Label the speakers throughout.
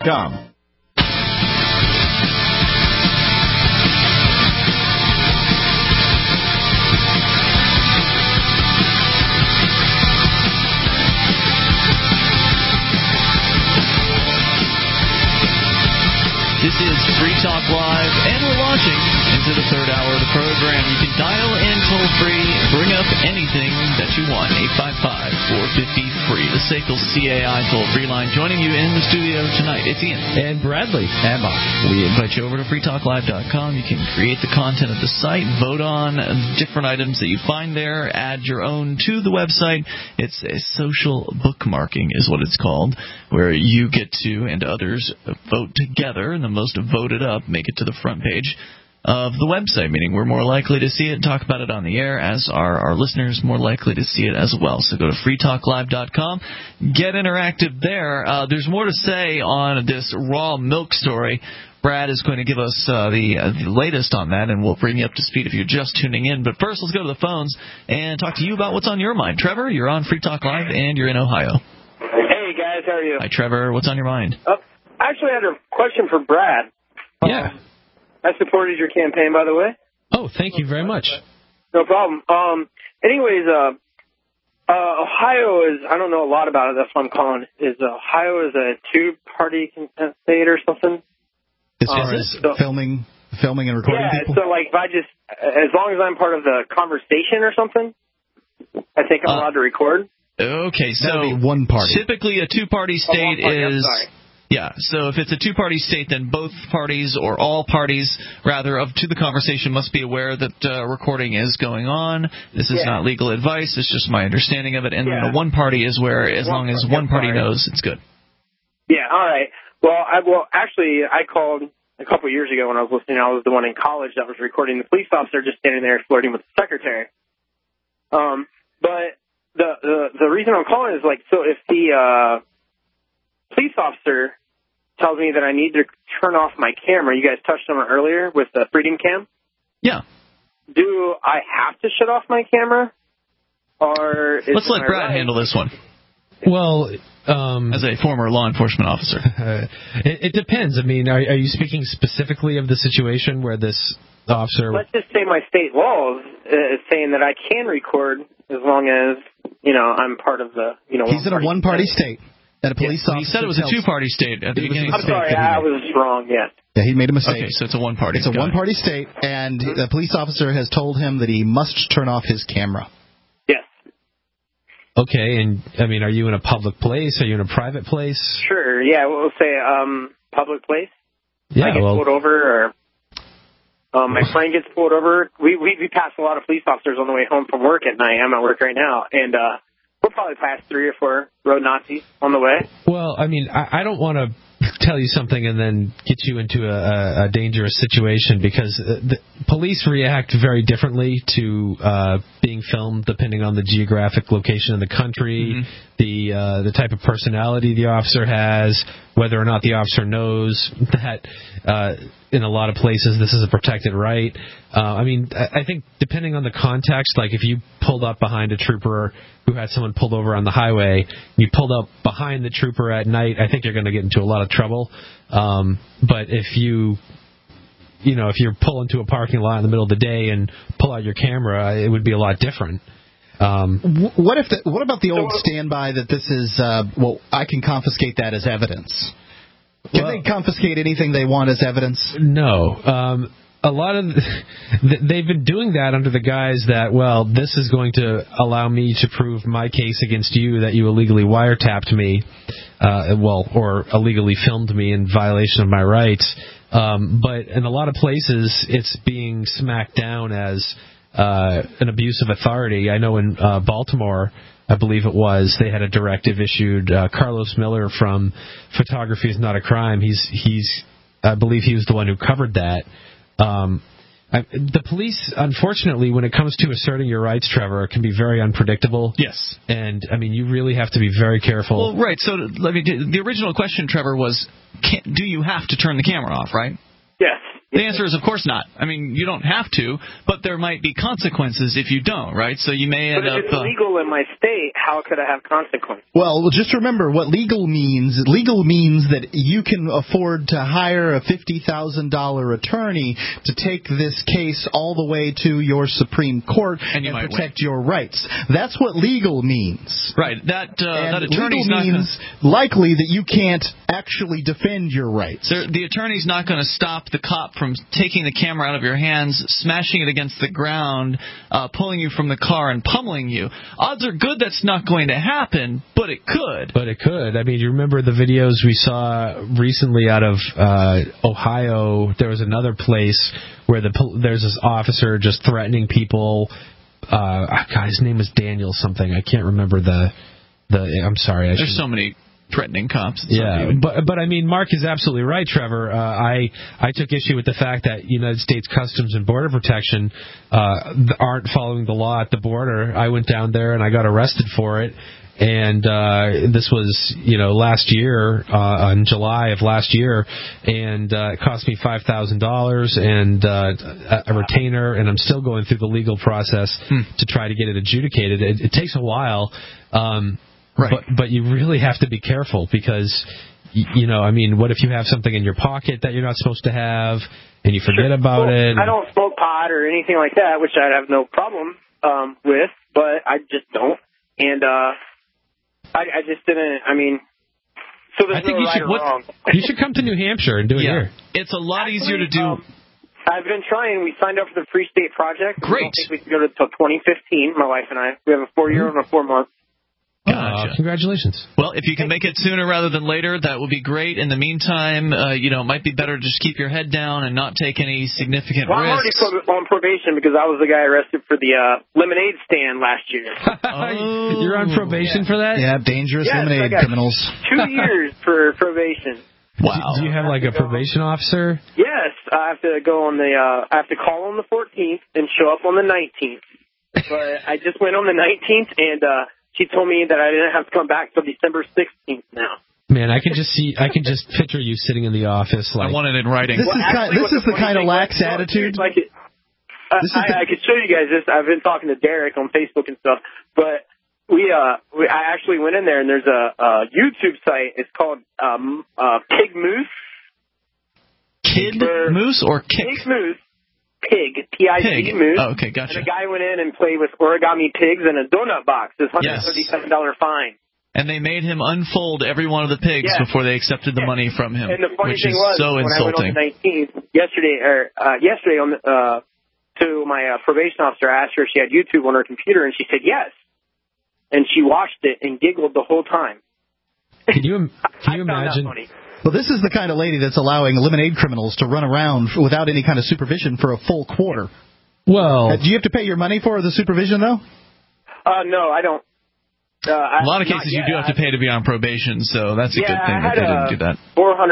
Speaker 1: freetalklive.com.
Speaker 2: This is Free Talk Live, and we're launching into the third hour of the program. You can dial in toll-free, bring up anything that you want, 855-450-FREE, the SACL CAI toll-free line. Joining you in the studio tonight, it's Ian.
Speaker 3: And Bradley.
Speaker 2: And Bob. We invite you over to freetalklive.com. You can create the content of the site, vote on different items that you find there, add your own to the website. It's a social bookmarking is what it's called, where you get to, and others, vote together, and the most voted up make it to the front page of the website, meaning we're more likely to see it and talk about it on the air, as are our listeners more likely to see it as well. So go to freetalklive.com, get interactive there. There's more to say on this raw milk story. Brad is going to give us the latest on that, and we'll bring you up to speed if you're just tuning in. But first, let's go to the phones and talk to you about what's on your mind. Trevor, you're on Free Talk Live, and you're in Ohio.
Speaker 4: Hey, guys, how are you?
Speaker 2: Hi, Trevor. What's on your mind?
Speaker 4: I actually had a question for Brad.
Speaker 3: Yeah.
Speaker 4: I supported your campaign, by the way.
Speaker 3: Oh, thank you very much.
Speaker 4: No problem. Anyways, Ohio is, I don't know a lot about it, that's what I'm calling. Ohio is a two-party consent state or something?
Speaker 5: As far as filming and recording people?
Speaker 4: Yeah, so like if I just, as long as I'm part of the conversation or something, I think I'm allowed to record.
Speaker 2: Okay, so
Speaker 5: that would be one party.
Speaker 2: Typically a two-party state is... Yeah, so if it's a two-party state, then both parties, or all parties, rather, to the conversation must be aware that recording is going on. This is not legal advice. It's just my understanding of it. And then a one-party is where, as long as one party knows, it's good.
Speaker 4: Yeah, all right. Well, actually, I called a couple of years ago when I was listening. I was the one in college that was recording the police officer just standing there flirting with the secretary. But the reason I'm calling is, like, so if the police officer tells me that I need to turn off my camera. You guys touched on it earlier with the Freedom Cam.
Speaker 2: Yeah.
Speaker 4: Do I have to shut off my camera? Or
Speaker 2: let's let Brad handle this one.
Speaker 3: Well,
Speaker 2: as a former law enforcement officer.
Speaker 3: It depends. I mean, are you speaking specifically of the situation where this officer...
Speaker 4: Let's just say my state law is saying that I can record as long as, I'm part of the,
Speaker 5: He's in a one-party state. That a police officer
Speaker 2: he said it was a two-party state at the beginning.
Speaker 4: I'm sorry, I was wrong,
Speaker 5: Yeah, he made a mistake.
Speaker 2: Okay, so it's a one-party.
Speaker 5: It's a one-party state, and the police officer has told him that he must turn off his camera.
Speaker 4: Yes.
Speaker 3: Okay, and, I mean, are you in a public place? Are you in a private place?
Speaker 4: Sure, yeah, we'll say public place.
Speaker 3: Yeah,
Speaker 4: I get pulled over, or my friend gets pulled over. We pass a lot of police officers on the way home from work at night. I'm at work right now, and we'll probably pass 3 or 4 road Nazis on the way.
Speaker 3: Well, I mean, I don't want to tell you something and then get you into a dangerous situation, because the police react very differently to being filmed depending on the geographic location of the country, the type of personality the officer has, whether or not the officer knows that in a lot of places this is a protected right. I mean, I think depending on the context, like if you pulled up behind a trooper who had someone pulled over on the highway, you pulled up behind the trooper at night, I think you're going to get into a lot of trouble. But if you're pull into a parking lot in the middle of the day and pull out your camera, it would be a lot different.
Speaker 5: What about the old standby that this is, I can confiscate that as evidence? Can they confiscate anything they want as evidence?
Speaker 3: No. A lot of they've been doing that under the guise that, this is going to allow me to prove my case against you that you illegally wiretapped me, or illegally filmed me in violation of my rights. But in a lot of places, it's being smacked down as an abuse of authority. I know in Baltimore, I believe it was, they had a directive issued. Carlos Miller from Photography is Not a Crime. I believe he was the one who covered that. The police, unfortunately, when it comes to asserting your rights, Trevor, can be very unpredictable.
Speaker 2: Yes.
Speaker 3: And, I mean, you really have to be very careful.
Speaker 2: Well, right. So the original question, Trevor, was, do you have to turn the camera off, right?
Speaker 4: Yes.
Speaker 2: The answer is, of course not. I mean, you don't have to, but there might be consequences if you don't, right? So you may end
Speaker 4: up... But if it's legal in my state, how could I have consequences?
Speaker 5: Well, just remember what legal means. Legal means that you can afford to hire a $50,000 attorney to take this case all the way to your Supreme Court and protect your rights. That's what legal means.
Speaker 2: Right. That attorney's
Speaker 5: legal means likely that you can't actually defend your rights.
Speaker 2: So the attorney's not going to stop the cop from taking the camera out of your hands, smashing it against the ground, pulling you from the car and pummeling you. Odds are good that's not going to happen, but it could.
Speaker 3: But it could. I mean, you remember the videos we saw recently out of Ohio? There was another place where there's this officer just threatening people. God, his name was Daniel something. I can't remember the. I'm sorry.
Speaker 2: There's so many threatening cops.
Speaker 3: Yeah, but I mean, Mark is absolutely right, Trevor. I took issue with the fact that United States Customs and Border Protection aren't following the law at the border. I went down there and I got arrested for it. And this was, last year, in July of last year, and it cost me $5,000 and a retainer, and I'm still going through the legal process to try to get it adjudicated. It takes a while, right. But you really have to be careful because, what if you have something in your pocket that you're not supposed to have, and you forget about it?
Speaker 4: I don't smoke pot or anything like that, which I'd have no problem with, but I just don't, and I just didn't, so there's no right or wrong.
Speaker 3: You should come to New Hampshire and do it here.
Speaker 2: It's a lot easier to do.
Speaker 4: I've been trying. We signed up for the Free State Project.
Speaker 2: Great.
Speaker 4: I don't think we can go to until 2015, my wife and I. We have a 4-year and a 4-month.
Speaker 2: Gotcha.
Speaker 3: Congratulations.
Speaker 2: Well, if you can make it sooner rather than later, that would be great. In the meantime, it might be better to just keep your head down and not take any significant risks.
Speaker 4: I'm already on probation because I was the guy arrested for the lemonade stand last year.
Speaker 3: You're on probation for that?
Speaker 5: Yeah, dangerous lemonade criminals.
Speaker 4: 2 years for probation.
Speaker 3: Wow. Do you have like a probation officer?
Speaker 4: Yes, I have to go on I have to call on the 14th and show up on the 19th. But I just went on the 19th and she told me that I didn't have to come back till December 16th now.
Speaker 3: Man, I can just picture you sitting in the office like.
Speaker 2: I want it in writing.
Speaker 5: This is the kind of lax attitude.
Speaker 4: I could show you guys this. I've been talking to Derek on Facebook and stuff, but I actually went in there and there's a YouTube site. It's called Pig Moose.
Speaker 2: Kid Moose or Kick?
Speaker 4: Pig Moose. Pig, P-I-G, Moose.
Speaker 2: Oh, okay, gotcha.
Speaker 4: And a guy went in and played with origami pigs in a donut box. It's $137 fine.
Speaker 2: And they made him unfold every one of the pigs before they accepted the money from him,
Speaker 4: and the funny
Speaker 2: which
Speaker 4: thing
Speaker 2: is
Speaker 4: was,
Speaker 2: so
Speaker 4: when
Speaker 2: insulting.
Speaker 4: I went on the 19th, yesterday to my probation officer, I asked her if she had YouTube on her computer, and she said yes. And she watched it and giggled the whole time.
Speaker 3: Can you imagine?
Speaker 5: Well, this is the kind of lady that's allowing lemonade criminals to run around without any kind of supervision for a full quarter.
Speaker 3: Well,
Speaker 5: do you have to pay your money for the supervision, though?
Speaker 4: No, I don't.
Speaker 2: A lot of cases you do have to pay to be on probation, so that's a good thing that they didn't do that.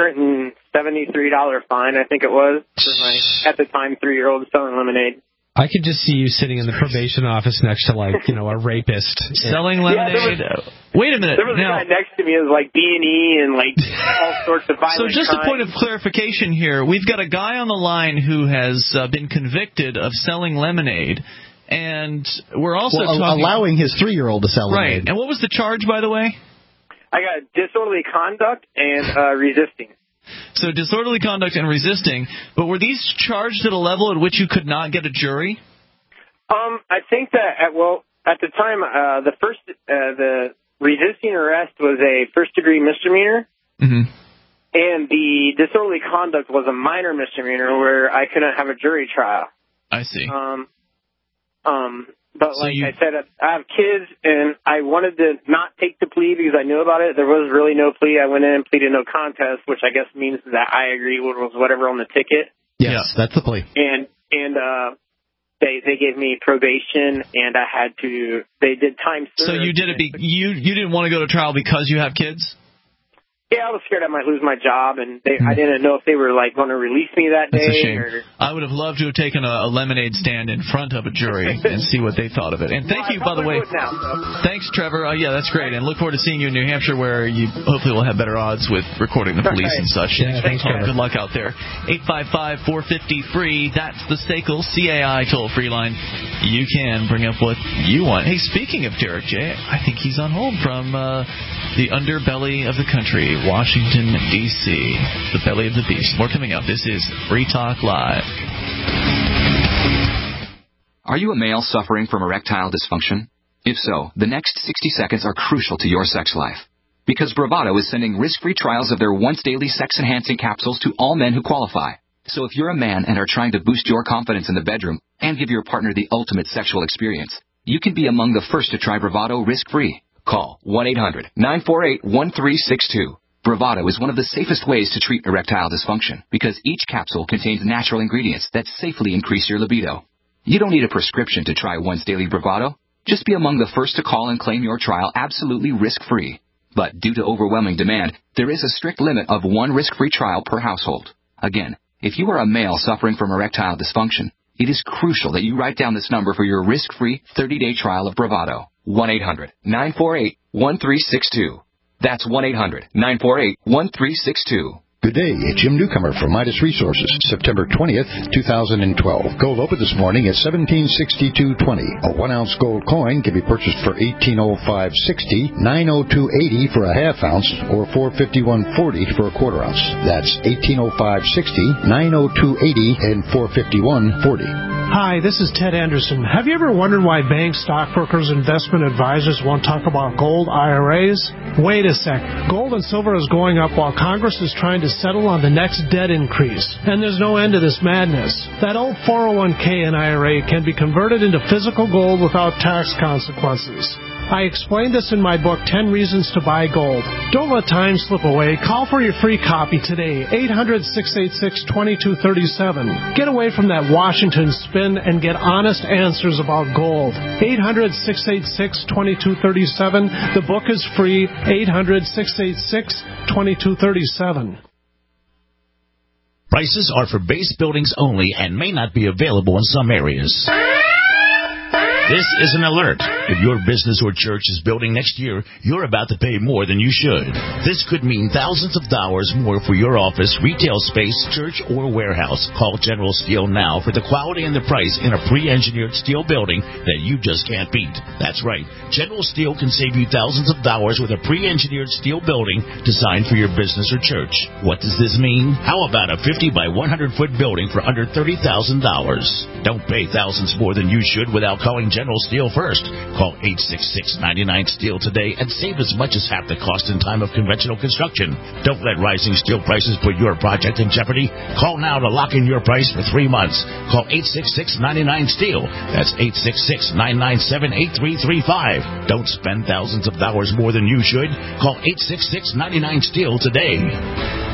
Speaker 4: $473 fine, I think it was, for my, at the time, 3-year-old selling lemonade.
Speaker 3: I could just see you sitting in the probation office next to, a rapist.
Speaker 2: Selling lemonade? Wait a minute.
Speaker 4: There was a guy next to me who was like B&E and all sorts of violent
Speaker 2: So just
Speaker 4: crime.
Speaker 2: a point of clarification here. We've got a guy on the line who has been convicted of selling lemonade, and we're also
Speaker 5: allowing his 3-year-old to sell lemonade.
Speaker 2: Right. And what was the charge, by the way?
Speaker 4: I got disorderly conduct and resisting.
Speaker 2: So disorderly conduct and resisting, but were these charged at a level at which you could not get a jury?
Speaker 4: I think that at the time the resisting arrest was a first-degree misdemeanor, and the disorderly conduct was a minor misdemeanor where I couldn't have a jury trial.
Speaker 2: I see.
Speaker 4: But I said, I have kids, and I wanted to not take the plea because I knew about it. There was really no plea. I went in and pleaded no contest, which I guess means that I agree with whatever on the ticket.
Speaker 5: Yes, that's the plea.
Speaker 4: And they gave me probation, and I had to. They did time served.
Speaker 2: So you did it. You didn't want to go to trial because you have kids?
Speaker 4: Yeah, I was scared I might lose my job, and I didn't know if they were like going to release me that day.
Speaker 2: That's a shame.
Speaker 4: Or...
Speaker 2: I would have loved to have taken a lemonade stand in front of a jury and see what they thought of it. And thank you, by the way. Thanks, Trevor. Yeah, that's great. And look forward to seeing you in New Hampshire, where you hopefully will have better odds with recording the police and such.
Speaker 3: Yeah, thanks, Trevor.
Speaker 2: Good luck out there. 855-450-FREE. That's the SACL CAI toll-free line. You can bring up what you want. Hey, speaking of Derek J., I think he's on hold from the underbelly of the country, Washington, D.C., the belly of the beast. More coming up. This is Free Talk Live.
Speaker 1: Are you a male suffering from erectile dysfunction? If so, the next 60 seconds are crucial to your sex life. Because Bravado is sending risk-free trials of their once-daily sex-enhancing capsules to all men who qualify. So if you're a man and are trying to boost your confidence in the bedroom and give your partner the ultimate sexual experience, you can be among the first to try Bravado risk-free. Call 1-800-948-1362. Bravado is one of the safest ways to treat erectile dysfunction because each capsule contains natural ingredients that safely increase your libido. You don't need a prescription to try once daily Bravado. Just be among the first to call and claim your trial absolutely risk-free. But due to overwhelming demand, there is a strict limit of one risk-free trial per household. Again, if you are a male suffering from erectile dysfunction, it is crucial that you write down this number for your risk-free 30-day trial of Bravado. 1-800-948-1362. That's 1-800-948-1362.
Speaker 6: Good day, Jim Newcomer from Midas Resources, September 20th, 2012. Gold opened this morning at $1762.20. A 1-ounce gold coin can be purchased for $1805.60, $902.80 for a half ounce, or $451.40 for a quarter ounce. That's $1805.60, $902.80, and $451.40.
Speaker 7: Hi, this is Ted Anderson. Have you ever wondered why banks, stockbrokers, investment advisors won't talk about gold IRAs? Wait a sec. Gold and silver is going up while Congress is trying to settle on the next debt increase. And there's no end to this madness. That old 401k and IRA can be converted into physical gold without tax consequences. I explained this in my book, 10 Reasons to Buy Gold. Don't let time slip away. Call for your free copy today, 800-686-2237. Get away from that Washington spin and get honest answers about gold. 800-686-2237. The book is free, 800-686-2237.
Speaker 8: Prices are for base buildings only and may not be available in some areas. This is an alert. If your business or church is building next year, you're about to pay more than you should. This could mean thousands of dollars more for your office, retail space, church, or warehouse. Call General Steel now for the quality and the price in a pre-engineered steel building that you just can't beat. That's right. General Steel can save you thousands of dollars with a pre-engineered steel building designed for your business or church. What does this mean? How about a 50 by 100-foot building for under $30,000? Don't pay thousands more than you should without calling General Steel first. Call 866-99-STEEL today and save as much as half the cost and time of conventional construction. Don't let rising steel prices put your project in jeopardy. Call now to lock in your price for 3 months. Call 866-99-STEEL. That's 866-997-8335. Don't spend thousands of dollars more than you should. Call 866-99-STEEL today.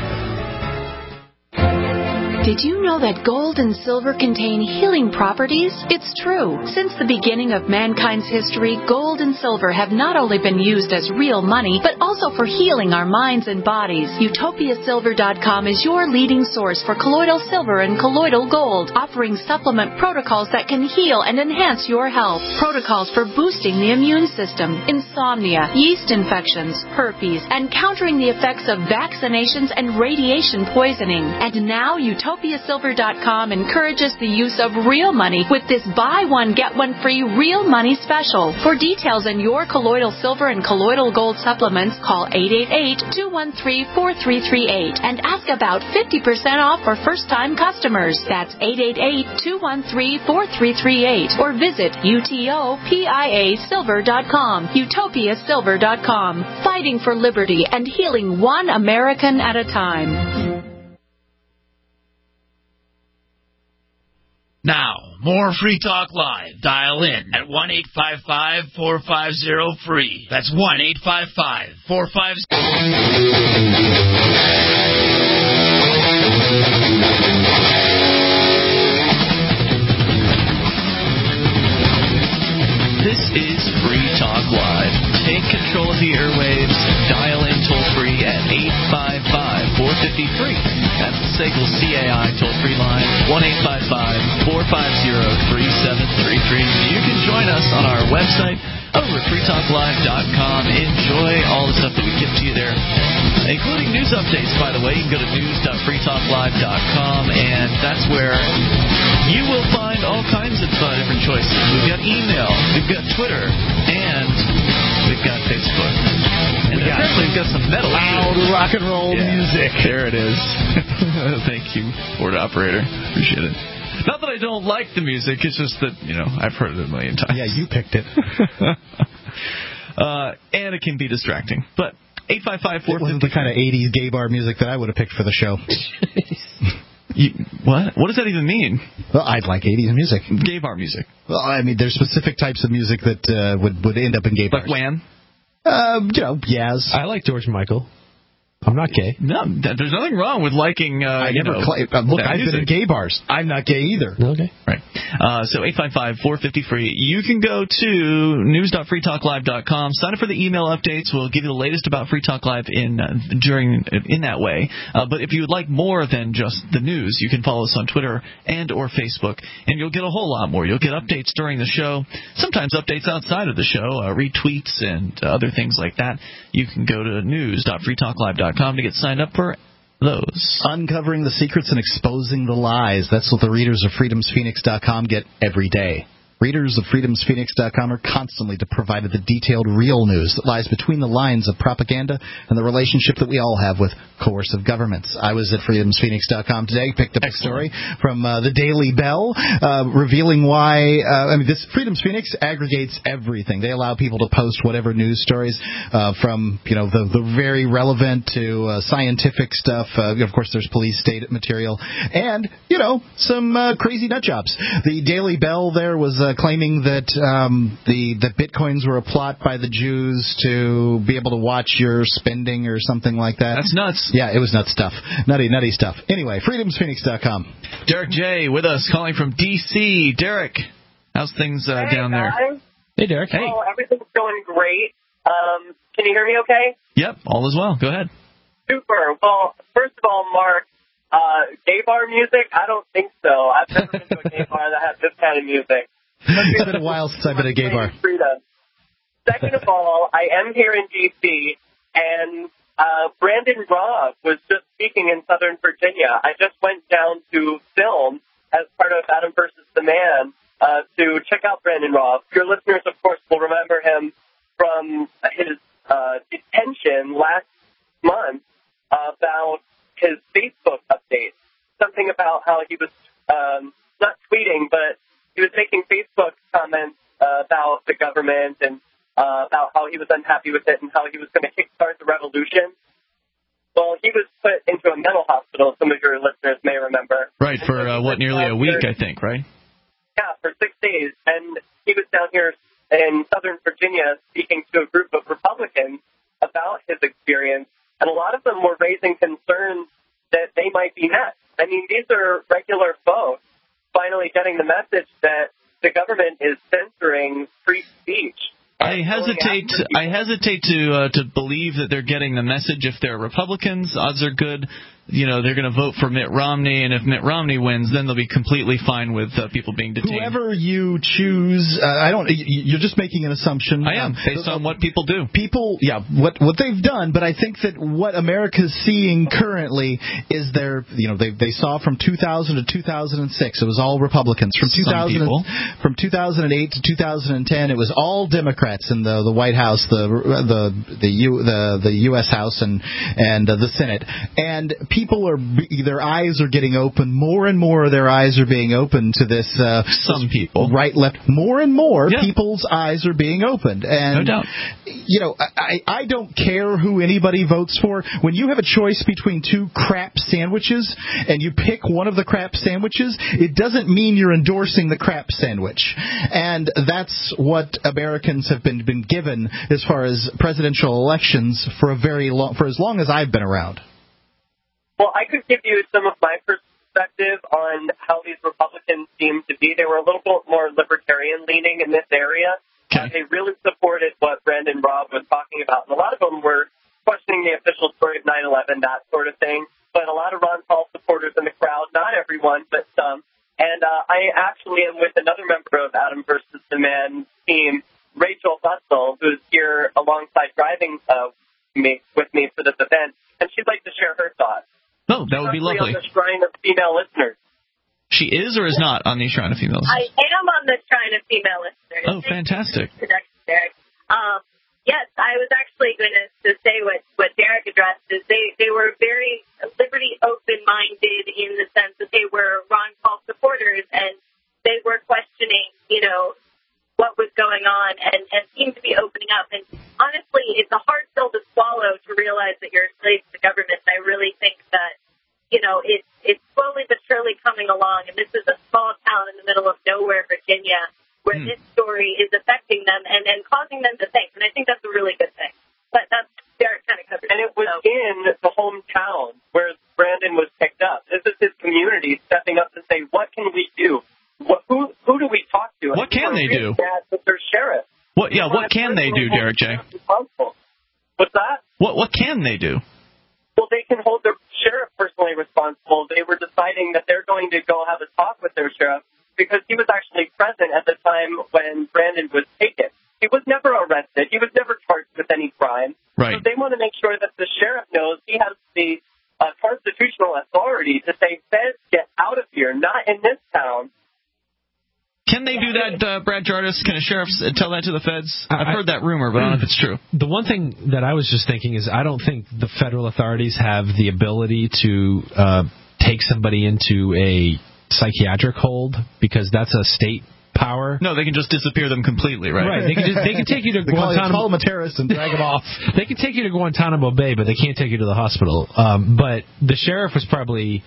Speaker 9: Did you know that gold and silver contain healing properties? It's true. Since the beginning of mankind's history, gold and silver have not only been used as real money, but also for healing our minds and bodies. UtopiaSilver.com is your leading source for colloidal silver and colloidal gold, offering supplement protocols that can heal and enhance your health. Protocols for boosting the immune system, insomnia, yeast infections, herpes, and countering the effects of vaccinations and radiation poisoning. And now UtopiaSilver.com encourages the use of real money with this buy one, get one free real money special. For details on your colloidal silver and colloidal gold supplements, call 888-213-4338 and ask about 50% off for first-time customers. That's 888-213-4338 or visit UTOPIASilver.com. UtopiaSilver.com. Fighting for liberty and healing one American at a time.
Speaker 8: Now, more Free Talk Live. Dial in at 1-855-450-FREE. That's 1-855-450...
Speaker 2: This is Free Talk Live. Take control of the airwaves. Dial in toll-free at free. That's the SACL CAI toll-free line, 1-855-450-3733. You can join us on our website over at freetalklive.com. Enjoy all the stuff that we give to you there, including news updates, by the way. You can go to news.freetalklive.com, and that's where you will find all kinds of different choices. We've got email, we've got Twitter, and we've got Facebook. And apparently we've got some metal.
Speaker 5: Loud rock and roll music.
Speaker 2: There it is. Thank you, board operator. Appreciate it. Not that I don't like the music, it's just that, I've heard it a million times.
Speaker 5: Yeah, you picked it.
Speaker 2: And it can be distracting. But 855-450...
Speaker 5: It wasn't the kind of 80s gay bar music that I would have picked for the show.
Speaker 2: What? What does that even mean?
Speaker 5: Well, I'd like 80s music.
Speaker 2: Gay bar music.
Speaker 5: Well, I mean, there's specific types of music that would end up in gay bars.
Speaker 2: Like Wham?
Speaker 5: Yaz.
Speaker 3: I like George Michael. I'm not gay.
Speaker 2: No, there's nothing wrong with liking.
Speaker 5: I never look, I've been in gay bars. I'm not gay either.
Speaker 3: Okay.
Speaker 2: Right. So 855-450-FREE. You can go to news.freetalklive.com. Sign up for the email updates. We'll give you the latest about Free Talk Live in that way. But if you would like more than just the news, you can follow us on Twitter and or Facebook, and you'll get a whole lot more. You'll get updates during the show, sometimes updates outside of the show, retweets and other things like that. You can go to news.freetalklive.com to get signed up for those.
Speaker 5: Uncovering the secrets and exposing the lies. That's what the readers of freedomsphoenix.com get every day. Readers of freedomsphoenix.com are constantly provided the detailed real news that lies between the lines of propaganda and the relationship that we all have with coercive governments. I was at freedomsphoenix.com today, picked up a story from the Daily Bell revealing why this Freedom's Phoenix aggregates everything. They allow people to post whatever news stories from the very relevant to scientific stuff. Of course, there's police state material and some crazy nut jobs. The Daily Bell there was claiming that the bitcoins were a plot by the Jews to be able to watch your spending or something like that.
Speaker 2: That's nuts.
Speaker 5: Yeah, it was nuts stuff. Nutty stuff. Anyway, freedomsphoenix.com.
Speaker 2: Derek J. with us, calling from D.C. Derek, how's things down there?
Speaker 3: Hey, Derek.
Speaker 2: Hey.
Speaker 4: Oh, everything's going great. Can you hear me okay?
Speaker 2: Yep, all is well. Go ahead.
Speaker 4: Super. Well, first of all, Mark, gay bar music? I don't think so. I've never been to a gay bar that has this kind of music.
Speaker 5: It's been a while since I've been at a gay bar.
Speaker 4: Freedom. Second of all, I am here in D.C., and Brandon Robb was just speaking in Southern Virginia. I just went down to film as part of Adam versus the Man to check out Brandon Robb. Your listeners, of course, will remember him from his detention last month about his Facebook update. Something about how he was not tweeting, but he was making Facebook comments about the government and about how he was unhappy with it and how he was going to kickstart the revolution. Well, he was put into a mental hospital, some of your listeners may remember.
Speaker 2: Right, for nearly a week, I think, right?
Speaker 4: Yeah, for 6 days. And he was down here in Southern Virginia speaking to a group of Republicans about his experience, and a lot of them were raising concerns that they might be next. I mean, these are regular folks finally getting the message that the government is censoring free speech.
Speaker 2: I hesitate to believe that they're getting the message if they're Republicans. Odds are good, they're going to vote for Mitt Romney, and if Mitt Romney wins, then they'll be completely fine with people being detained.
Speaker 5: Whoever you choose, you're just making an assumption.
Speaker 2: I am, based on what people do.
Speaker 5: What they've done, but I think that what America's seeing currently is they saw from 2000 to 2006, it was all Republicans. From 2008 to 2010, it was all Democrats in the White House, the U.S. House and the Senate, and their eyes are getting open. More and more their eyes are being opened to this.
Speaker 2: Some people.
Speaker 5: Right, left. More and more people's eyes are being opened. And,
Speaker 2: no doubt.
Speaker 5: I don't care who anybody votes for. When you have a choice between two crap sandwiches and you pick one of the crap sandwiches, it doesn't mean you're endorsing the crap sandwich. And that's what Americans have been given as far as presidential elections for as long as I've been around.
Speaker 4: Well, I could give you some of my perspective on how these Republicans seem to be. They were a little bit more libertarian-leaning in this area.
Speaker 2: Okay.
Speaker 4: They really supported what Brandon Robb was talking about. And a lot of them were questioning the official story of 9/11, that sort of thing.
Speaker 10: but a lot of Ron Paul supporters in the crowd. Not everyone, but some. And I actually am with another member of Adam versus the Man team, Rachel Fussell, who's here alongside driving with me for this event, and she'd like to share her thoughts.
Speaker 2: Oh, that would be lovely.
Speaker 10: On the Shrine of Female Listeners.
Speaker 2: She is or is not on the Shrine of Female Listeners?
Speaker 11: I am on the Shrine of Female Listeners.
Speaker 2: Oh, fantastic.
Speaker 11: Yes, I was actually going to say what Derek addressed is they were very liberty open-minded in the sense that they were Ron Paul supporters, and they were questioning, what was going on and seemed to be opening up. And honestly, it's a hard pill to swallow to realize that you're a slave to the government. I really think that, it's slowly but surely coming along, and this is a small town in the middle of nowhere, Virginia, where this story is affecting them and causing them to think. And I think that's a really good thing. But that's Derek kind of covered.
Speaker 10: And it was in the hometown where Brandon was picked up. This is his community stepping up to say, what can we do? Who do we talk to?
Speaker 2: What can they do?
Speaker 10: With their sheriff.
Speaker 2: What can they do, Derek J?
Speaker 10: What's that?
Speaker 2: What can they do?
Speaker 10: Well, they can hold their sheriff personally responsible. They were deciding that they're going to go have a talk with their sheriff because he was actually present at the time when Brandon was taken. He was never arrested. He was never charged with any crime.
Speaker 2: Right.
Speaker 10: So they want to make sure that the sheriff knows he has the constitutional authority to say, feds, get out of here, not in this town.
Speaker 2: Can they do that, Brad Jardis? Can a sheriff tell that to the feds? I've heard that rumor, but I don't know if it's true.
Speaker 3: The one thing that I was just thinking is I don't think the federal authorities have the ability to take somebody into a psychiatric hold because that's a state power.
Speaker 2: No, they can just disappear them completely, right?
Speaker 3: Right. They can take you to Guantanamo.
Speaker 5: Call them a terrorist and drag them off.
Speaker 3: They can take you to Guantanamo Bay, but they can't take you to the hospital. But the sheriff was probably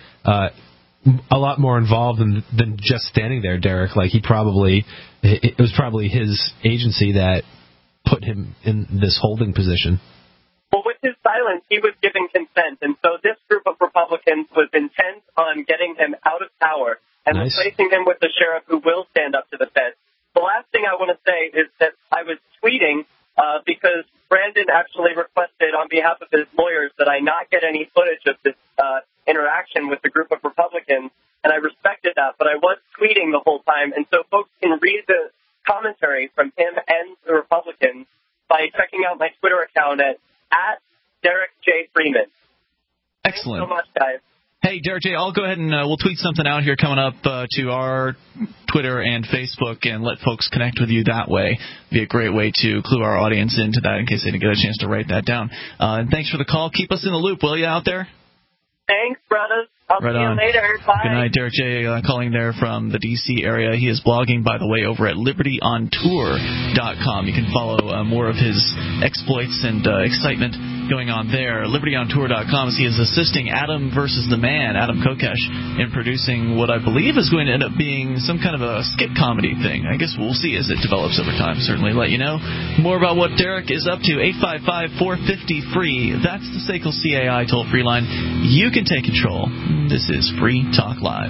Speaker 3: a lot more involved than just standing there, Derek. Like it was probably his agency that put him in this holding position.
Speaker 10: Well, with his silence, he was giving consent, and so this group of Republicans was intent on getting him out of power and replacing him with a sheriff who will stand up to the feds. The last thing I want to say is that I was tweeting because Brandon actually requested on behalf of his lawyers that I not get any footage of this interaction with the group of Republicans, and I respected that, but I was tweeting the whole time, and so folks can read the commentary from him and the Republicans by checking out my Twitter account at Derek J. Freeman.
Speaker 2: Excellent.
Speaker 10: Thanks so much, guys.
Speaker 2: Hey, Derek J., I'll go ahead and we'll tweet something out here coming up to our Twitter and Facebook and let folks connect with you that way. Be a great way to clue our audience into that in case they didn't get a chance to write that down. And thanks for the call. Keep us in the loop, will you, out there?
Speaker 10: Thanks, brothers. I'll see you later. Bye.
Speaker 2: Good night, Derek J. Calling there from the D.C. area. He is blogging, by the way, over at libertyontour.com. You can follow more of his exploits and excitement going on there. libertyontour.com as he is assisting Adam versus the Man, Adam Kokesh, in producing what I believe is going to end up being some kind of a skit comedy thing. I guess we'll see as it develops over time. Certainly let you know more about what Derek is up to. 855-450-FREE. That's the SACL CAI toll-free line. You can take control. This is Free Talk Live.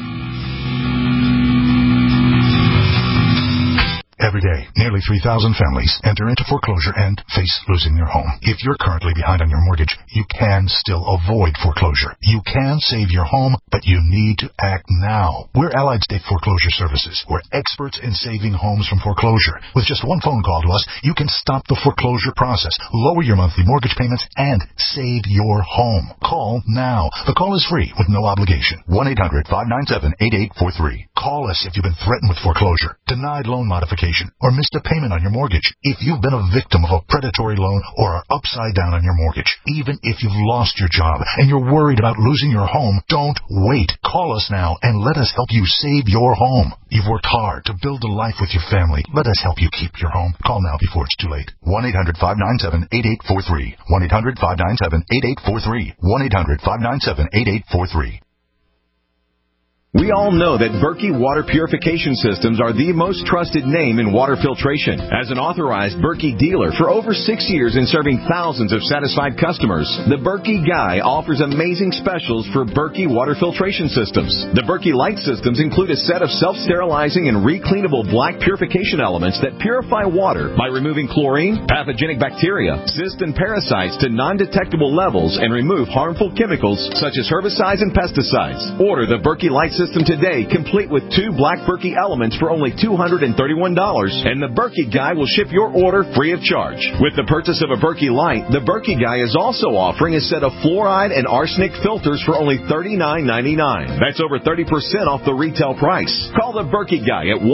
Speaker 12: Every day, nearly 3,000 families enter into foreclosure and face losing their home. If you're currently behind on your mortgage, you can still avoid foreclosure. You can save your home, but you need to act now. We're Allied State Foreclosure Services. We're experts in saving homes from foreclosure. With just one phone call to us, you can stop the foreclosure process, lower your monthly mortgage payments, and save your home. Call now. The call is free with no obligation. 1-800-597-8843. Call us if you've been threatened with foreclosure, denied loan modification, or missed a payment on your mortgage. If you've been a victim of a predatory loan or are upside down on your mortgage, even if you've lost your job and you're worried about losing your home, don't wait. Call us now and let us help you save your home. You've worked hard to build a life with your family. Let us help you keep your home. Call now before it's too late. 1-800-597-8843. 1-800-597-8843. 1-800-597-8843.
Speaker 13: We all know that Berkey Water Purification Systems are the most trusted name in water filtration. As an authorized Berkey dealer for over 6 years and serving thousands of satisfied customers, the Berkey Guy offers amazing specials for Berkey Water Filtration Systems. The Berkey Light Systems include a set of self-sterilizing and recleanable black purification elements that purify water by removing chlorine, pathogenic bacteria, cysts, and parasites to non-detectable levels and remove harmful chemicals such as herbicides and pesticides. Order the Berkey Light System today, complete with 2 black Berkey elements for only $231, and the Berkey Guy will ship your order free of charge. With the purchase of a Berkey Light, the Berkey Guy is also offering a set of fluoride and arsenic filters for only $39.99. That's over 30% off the retail price. Call the Berkey Guy at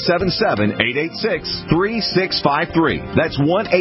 Speaker 13: 1-877-886-3653. That's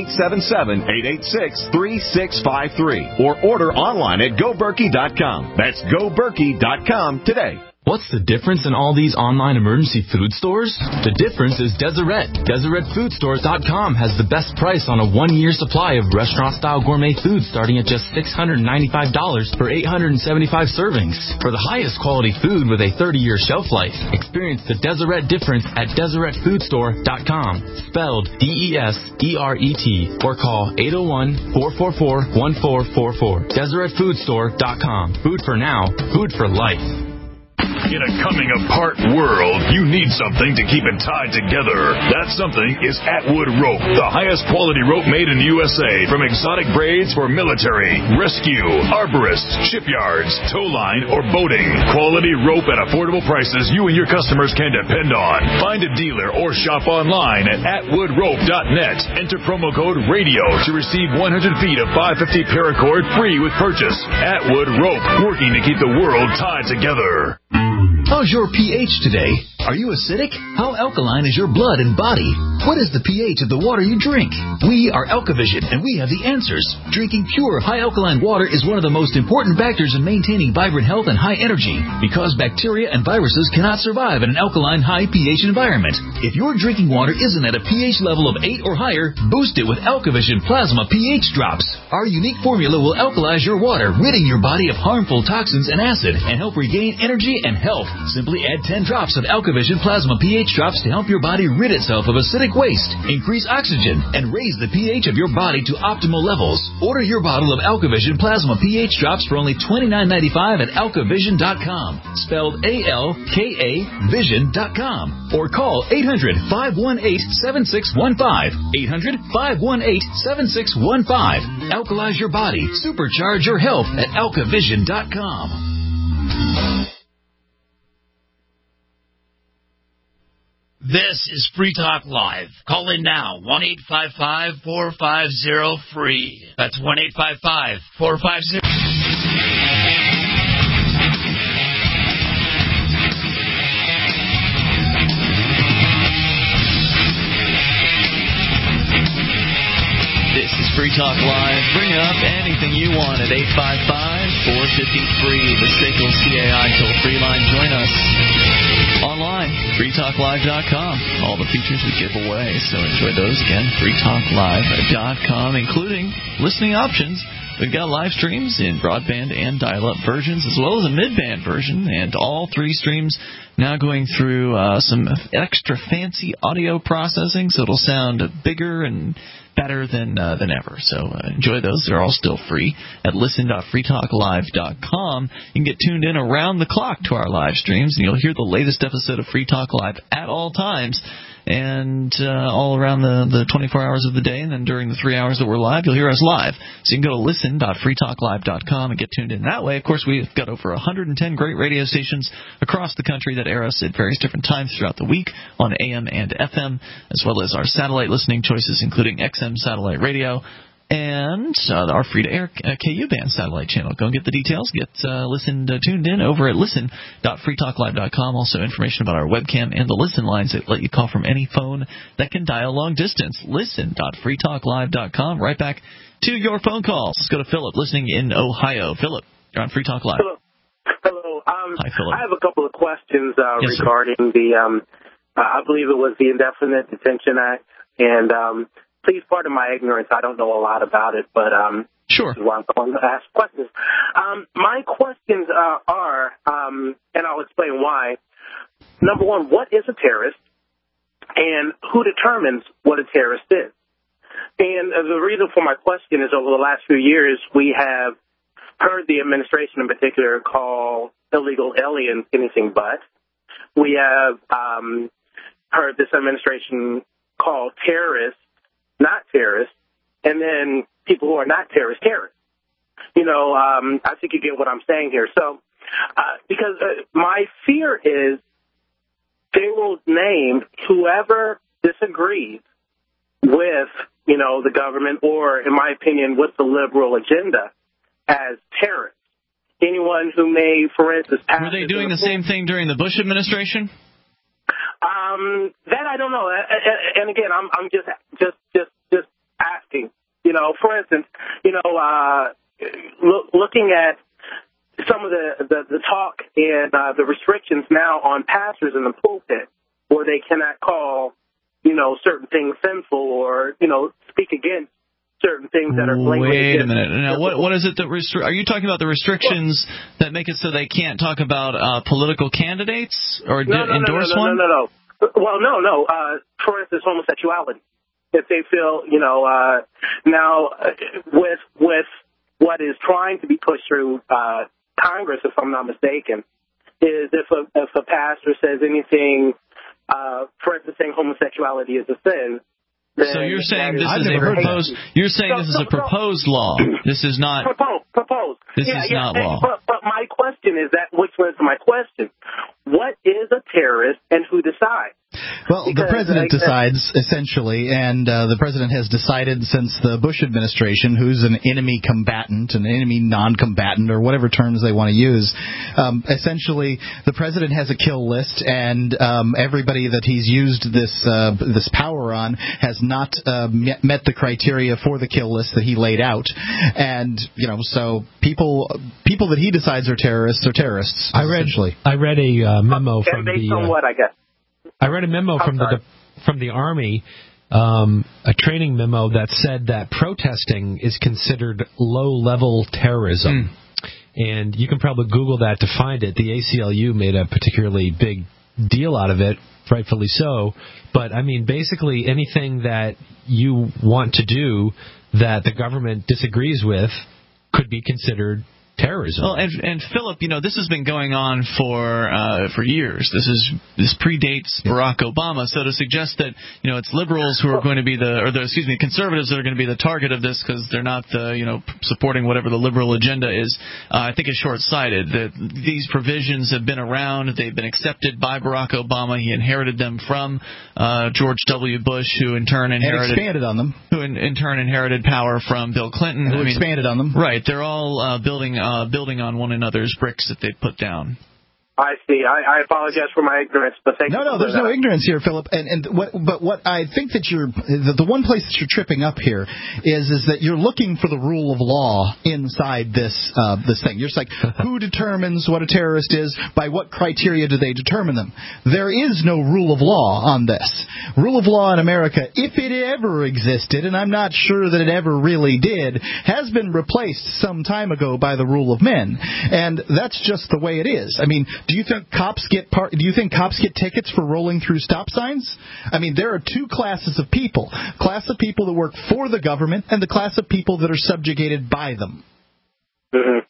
Speaker 13: 1-877-886-3653. Or order online at GoBerkey.com. That's GoBerkey.com today.
Speaker 14: What's the difference in all these online emergency food stores? The difference is Deseret. DeseretFoodStore.com has the best price on a 1-year supply of restaurant-style gourmet food starting at just $695 for 875 servings. For the highest quality food with a 30-year shelf life, experience the Deseret difference at DeseretFoodStore.com, spelled DESERET, or call 801-444-1444. DeseretFoodStore.com. Food for now, food for life.
Speaker 15: In a coming-apart world, you need something to keep it tied together. That something is Atwood Rope, the highest quality rope made in the USA, from exotic braids for military, rescue, arborists, shipyards, tow line, or boating. Quality rope at affordable prices you and your customers can depend on. Find a dealer or shop online at atwoodrope.net. Enter promo code RADIO to receive 100 feet of 550 paracord free with purchase. Atwood Rope, working to keep the world tied together.
Speaker 16: How's your pH today? Are you acidic? How alkaline is your blood and body? What is the pH of the water you drink? We are Alkavision, and we have the answers. Drinking pure, high alkaline water is one of the most important factors in maintaining vibrant health and high energy, because bacteria and viruses cannot survive in an alkaline, high pH environment. If your drinking water isn't at a pH level of 8 or higher, boost it with Alkavision Plasma pH Drops. Our unique formula will alkalize your water, ridding your body of harmful toxins and acid, and help regain energy and health. Simply add 10 drops of Alkavision Plasma pH Drops to help your body rid itself of acidic waste, increase oxygen, and raise the pH of your body to optimal levels. Order your bottle of Alkavision Plasma pH Drops for only $29.95 at alkavision.com, spelled A-L-K-A Vision.com, or call 800-518-7615, 800-518-7615. Alkalize your body, supercharge your health at alkavision.com.
Speaker 8: This is Free Talk Live. Call in now, 1-855-450-FREE. That's 1-855-450...
Speaker 2: This is Free Talk Live. Bring up anything you want at 855-450-FREE, the SACL CAI toll-free line. Join us online, freetalklive.com. All the features we give away, so enjoy those again. freetalklive.com, including listening options. We've got live streams in broadband and dial-up versions, as well as a mid-band version, and all 3 streams now going through some extra fancy audio processing, so it'll sound bigger and better than ever. So enjoy those. They're all still free at listen.freetalklive.com. You can get tuned in around the clock to our live streams, and you'll hear the latest episode of Free Talk Live at all times, and all around the 24 hours of the day, and then during the 3 hours that we're live, you'll hear us live. So you can go to listen.freetalklive.com and get tuned in that way. Of course, we've got over 110 great radio stations across the country that air us at various different times throughout the week on AM and FM, as well as our satellite listening choices, including XM satellite radio, and our free-to-air KU-band satellite channel. Go and get the details. Get tuned in over at listen.freetalklive.com. Also information about our webcam and the listen lines that let you call from any phone that can dial long distance. Listen.freetalklive.com. Right back to your phone calls. Let's go to Philip, listening in Ohio. Philip, you're on Free Talk Live.
Speaker 17: Hello.
Speaker 2: Hi, Philip.
Speaker 17: I have a couple of questions regarding
Speaker 2: sir.
Speaker 17: the, I believe it was the Indefinite Detention Act, and please pardon my ignorance. I don't know a lot about it, but
Speaker 2: sure.
Speaker 17: This is why I'm calling to ask questions. My questions are, and I'll explain why. Number one, what is a terrorist, and who determines what a terrorist is? And the reason for my question is over the last few years, we have heard the administration in particular call illegal aliens anything but. We have heard this administration call terrorists not terrorists, and then people who are not terrorists, terrorists. I think you get what I'm saying here. So, because my fear is they will name whoever disagrees with, the government or, in my opinion, with the liberal agenda as terrorists. Anyone who may, for instance,
Speaker 2: were they doing the same thing during the Bush administration?
Speaker 17: That I don't know. And again, I'm just asking. For instance, looking at some of the talk and the restrictions now on pastors in the pulpit, where they cannot call, certain things sinful or, speak against certain things that are blatantly.
Speaker 2: Wait a minute. Now, what is it that are you talking about the restrictions that make it so they can't talk about political candidates or endorse one?
Speaker 17: No. Well, no. For instance, homosexuality. If they feel, now with what is trying to be pushed through Congress, if I'm not mistaken, is if a pastor says anything, for instance, saying homosexuality is a sin.
Speaker 2: So you're saying this is a proposed? You're saying this is a proposed law. This is not
Speaker 17: proposed.
Speaker 2: This is not law.
Speaker 17: But my question is which was my question? What is a terrorist, and who decides?
Speaker 5: Well, the president decides, essentially, and the president has decided since the Bush administration who's an enemy combatant, an enemy non-combatant, or whatever terms they want to use. Essentially, the president has a kill list, and everybody that he's used this power on has not met the criteria for the kill list that he laid out. And, so people that he decides are terrorists are terrorists, essentially.
Speaker 3: I read a memo from
Speaker 17: based on what, I guess?
Speaker 3: I read a memo from the Army, a training memo that said that protesting is considered low-level terrorism. And you can probably Google that to find it. The ACLU made a particularly big deal out of it, rightfully so. But, basically anything that you want to do that the government disagrees with could be considered terrorism.
Speaker 2: Well, and Philip, this has been going on for years. This predates Barack Obama. So to suggest that it's liberals who are going to be conservatives that are going to be the target of this because they're not supporting whatever the liberal agenda is, I think is short-sighted. That these provisions have been around. They've been accepted by Barack Obama. He inherited them from George W. Bush, who in turn inherited
Speaker 5: and expanded on them.
Speaker 2: Who in turn inherited power from Bill Clinton.
Speaker 5: Who expanded on them.
Speaker 2: Right. They're all building on one another's bricks that they put down.
Speaker 17: I see. I apologize for my ignorance, but thank you.
Speaker 5: No, there's no ignorance here, Philip. But what I think that the one place that you're tripping up here is that you're looking for the rule of law inside this thing. You're just like, who determines what a terrorist is? By what criteria do they determine them? There is no rule of law on this. Rule of law in America, if it ever existed, and I'm not sure that it ever really did, has been replaced some time ago by the rule of men, and that's just the way it is. Do you think cops get tickets for rolling through stop signs? There are two classes of people. Class of people that work for the government and the class of people that are subjugated by them.
Speaker 17: Mm-hmm.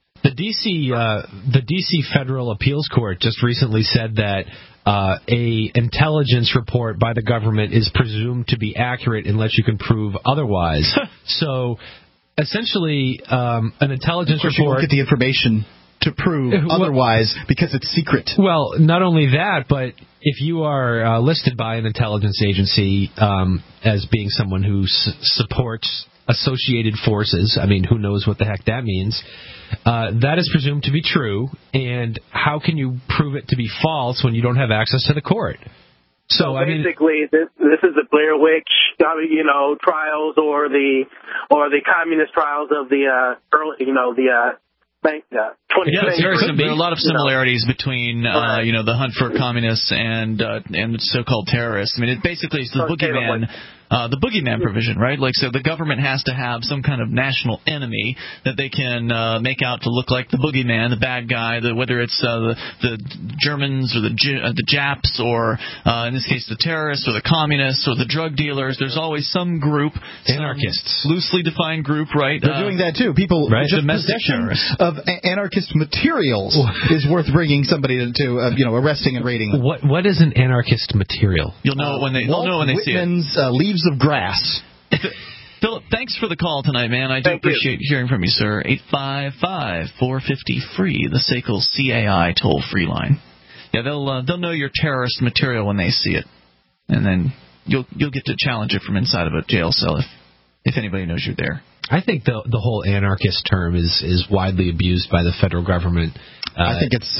Speaker 3: The DC Federal Appeals Court just recently said that a intelligence report by the government is presumed to be accurate unless you can prove otherwise. So essentially, an intelligence report.
Speaker 5: You won't get the information to prove otherwise because it's secret.
Speaker 3: Well, not only that, but if you are listed by an intelligence agency as being someone who supports associated forces, who knows what the heck that means, that is presumed to be true, and how can you prove it to be false when you don't have access to the court?
Speaker 17: So basically, this is the Blair Witch, trials or the communist trials of the early,
Speaker 10: 20th century.
Speaker 2: There are a lot of similarities between the hunt for communists and so-called terrorists. I mean, it basically is the boogeyman. The boogeyman provision, right? Like, so the government has to have some kind of national enemy that they can make out to look like the boogeyman, the bad guy, whether it's the Germans or the Japs or, in this case, the terrorists or the communists or the drug dealers. There's always some group,
Speaker 3: anarchists,
Speaker 2: loosely defined group, right?
Speaker 5: They're doing that too. People,
Speaker 2: right?
Speaker 5: Just
Speaker 2: Domestic
Speaker 5: possession
Speaker 2: terrorists
Speaker 5: of anarchist materials is worth bringing somebody to arresting and raiding them.
Speaker 3: What is an anarchist material?
Speaker 2: You'll know when they see it.
Speaker 5: Leaves of Grass.
Speaker 2: Philip, thanks for the call tonight, man. I do appreciate hearing from you, sir. 855-450-FREE, the SACL CAI toll-free line. Yeah, they'll know your terrorist material when they see it, and then you'll get to challenge it from inside of a jail cell if anybody knows you're there.
Speaker 3: I think the whole anarchist term is widely abused by the federal government.
Speaker 5: I think it's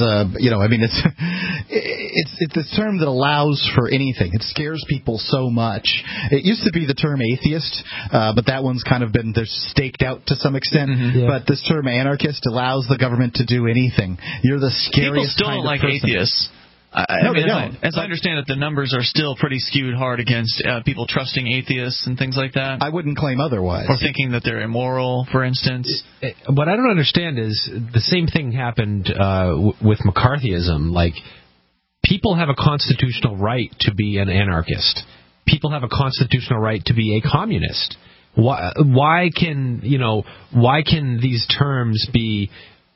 Speaker 5: it's the term that allows for anything. It scares people so much. It used to be the term atheist, but that one's kind of been staked out to some extent. Mm-hmm. Yeah. But this term anarchist allows the government to do anything. You're the scariest
Speaker 2: people still
Speaker 5: kind
Speaker 2: don't
Speaker 5: of
Speaker 2: like
Speaker 5: person.
Speaker 2: Atheists. As I understand it, the numbers are still pretty skewed hard against people trusting atheists and things like that.
Speaker 5: I wouldn't claim otherwise.
Speaker 2: Or thinking that they're immoral, for instance.
Speaker 3: What I don't understand is the same thing happened with McCarthyism. Like, people have a constitutional right to be an anarchist. People have a constitutional right to be a communist. Why can these terms be